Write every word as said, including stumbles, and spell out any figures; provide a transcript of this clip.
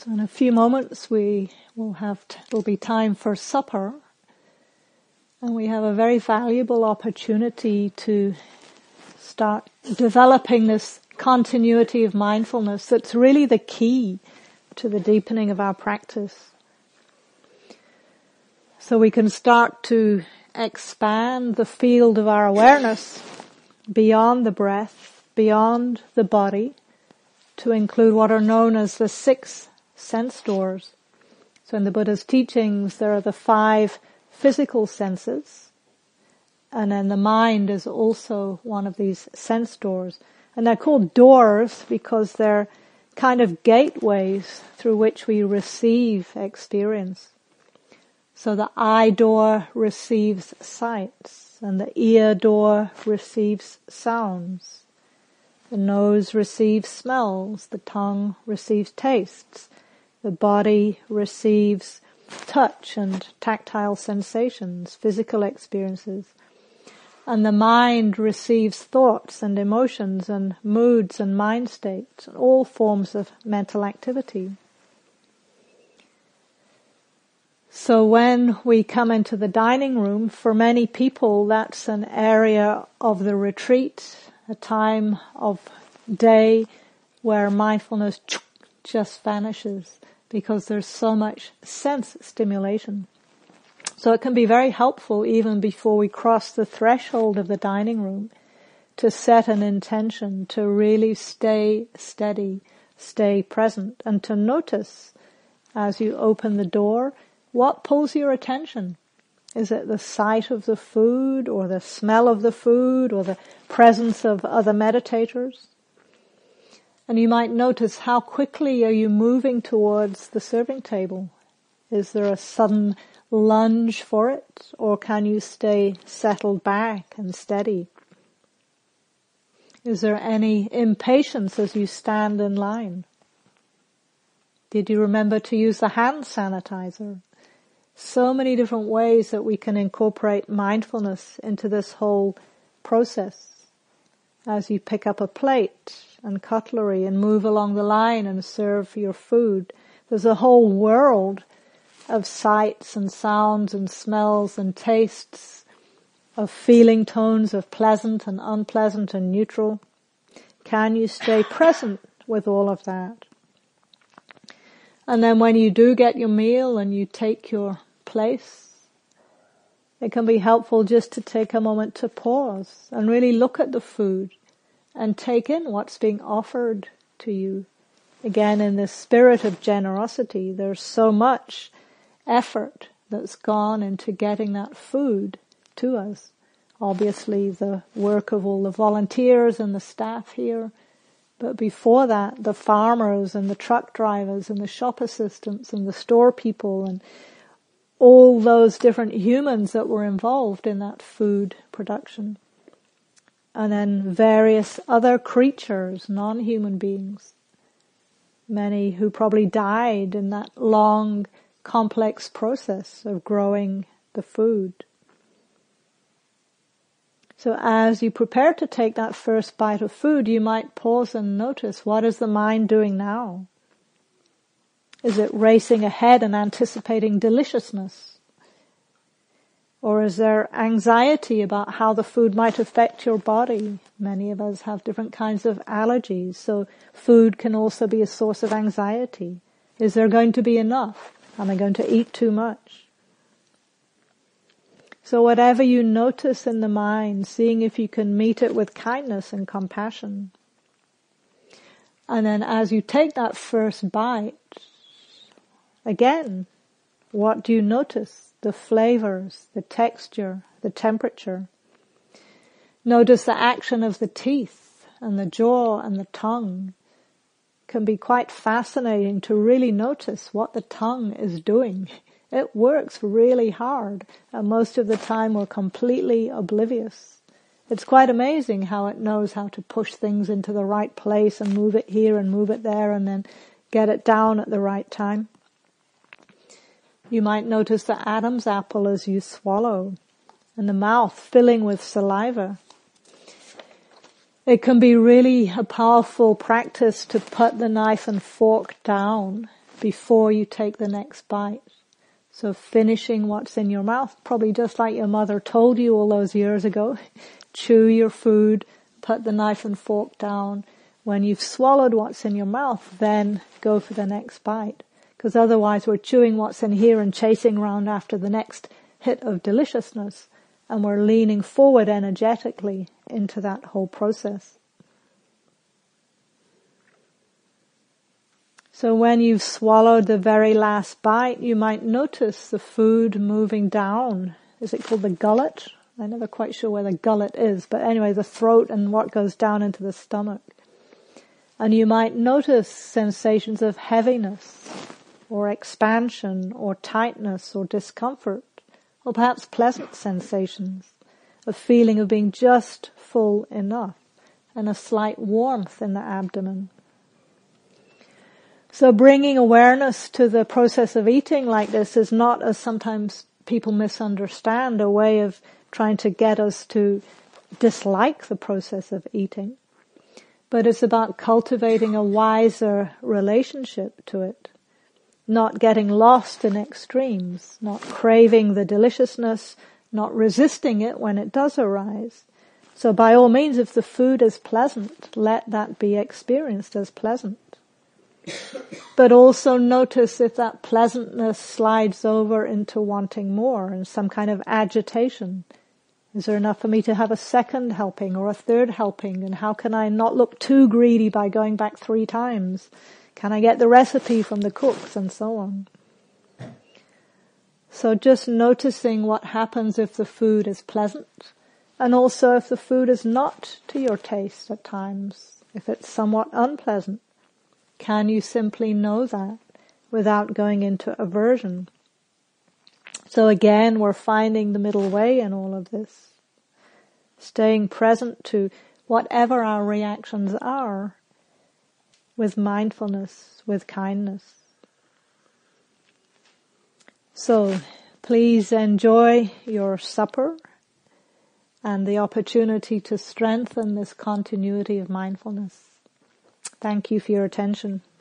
In a few moments we will have, t- it'll be time for supper, and we have a very valuable opportunity to start developing this continuity of mindfulness that's really the key to the deepening of our practice. So we can start to expand the field of our awareness beyond the breath, beyond the body, to include what are known as the six sense doors. So in the Buddha's teachings, there are the five physical senses, and then the mind is also one of these sense doors. And they're called doors because they're kind of gateways through which we receive experience. So the eye door receives sights, and the ear door receives sounds. The nose receives smells, the tongue receives tastes, the body receives touch and tactile sensations, physical experiences, and the mind receives thoughts and emotions and moods and mind states, all forms of mental activity. So when we come into the dining room, for many people that's an area of the retreat, a time of day where mindfulness just vanishes because there's so much sense stimulation. So it can be very helpful even before we cross the threshold of the dining room to set an intention to really stay steady, stay present, and to notice as you open the door what pulls your attention. Is it the sight of the food, or the smell of the food, or the presence of other meditators? And you might notice how quickly are you moving towards the serving table. Is there a sudden lunge for it, or can you stay settled back and steady? Is there any impatience as you stand in line? Did you remember to use the hand sanitizer? So many different ways that we can incorporate mindfulness into this whole process. As you pick up a plate and cutlery and move along the line and serve your food, there's a whole world of sights and sounds and smells and tastes, of feeling tones of pleasant and unpleasant and neutral. Can you stay present with all of that? And then when you do get your meal and you take your place, it can be helpful just to take a moment to pause and really look at the food and take in what's being offered to you. Again, in this spirit of generosity, there's so much effort that's gone into getting that food to us. Obviously, the work of all the volunteers and the staff here, but before that, the farmers and the truck drivers and the shop assistants and the store people and all those different humans that were involved in that food production. And then various other creatures, non-human beings, many who probably died in that long, complex process of growing the food. So as you prepare to take that first bite of food, you might pause and notice, what is the mind doing now? Is it racing ahead and anticipating deliciousness? Or is there anxiety about how the food might affect your body? Many of us have different kinds of allergies, so food can also be a source of anxiety. Is there going to be enough? Am I going to eat too much? So whatever you notice in the mind, seeing if you can meet it with kindness and compassion. And then as you take that first bite, again, what do you notice? The flavors, the texture, the temperature. Notice the action of the teeth and the jaw and the tongue. It can be quite fascinating to really notice what the tongue is doing. It works really hard, and most of the time we're completely oblivious. It's quite amazing how it knows how to push things into the right place and move it here and move it there and then get it down at the right time. You might notice the Adam's apple as you swallow, and the mouth filling with saliva. It can be really a powerful practice to put the knife and fork down before you take the next bite. So finishing what's in your mouth, probably just like your mother told you all those years ago. Chew your food, put the knife and fork down. When you've swallowed what's in your mouth, then go for the next bite. Because otherwise we're chewing what's in here and chasing around after the next hit of deliciousness. And we're leaning forward energetically into that whole process. So when you've swallowed the very last bite, you might notice the food moving down. Is it called the gullet? I'm never quite sure where the gullet is, but anyway, the throat and what goes down into the stomach. And you might notice sensations of heaviness, or expansion, or tightness, or discomfort, or perhaps pleasant sensations, a feeling of being just full enough, and a slight warmth in the abdomen. So bringing awareness to the process of eating like this is not, as sometimes people misunderstand, a way of trying to get us to dislike the process of eating. But it's about cultivating a wiser relationship to it. Not getting lost in extremes, not craving the deliciousness, not resisting it when it does arise. So by all means, if the food is pleasant, let that be experienced as pleasant. But also notice if that pleasantness slides over into wanting more and some kind of agitation. Is there enough for me to have a second helping or a third helping? And how can I not look too greedy by going back three times? Can I get the recipe from the cooks and so on? So just noticing what happens if the food is pleasant, and also if the food is not to your taste at times, if it's somewhat unpleasant. Can you simply know that without going into aversion? So again, we're finding the middle way in all of this. Staying present to whatever our reactions are with mindfulness, with kindness. So please enjoy your supper and the opportunity to strengthen this continuity of mindfulness. Thank you for your attention.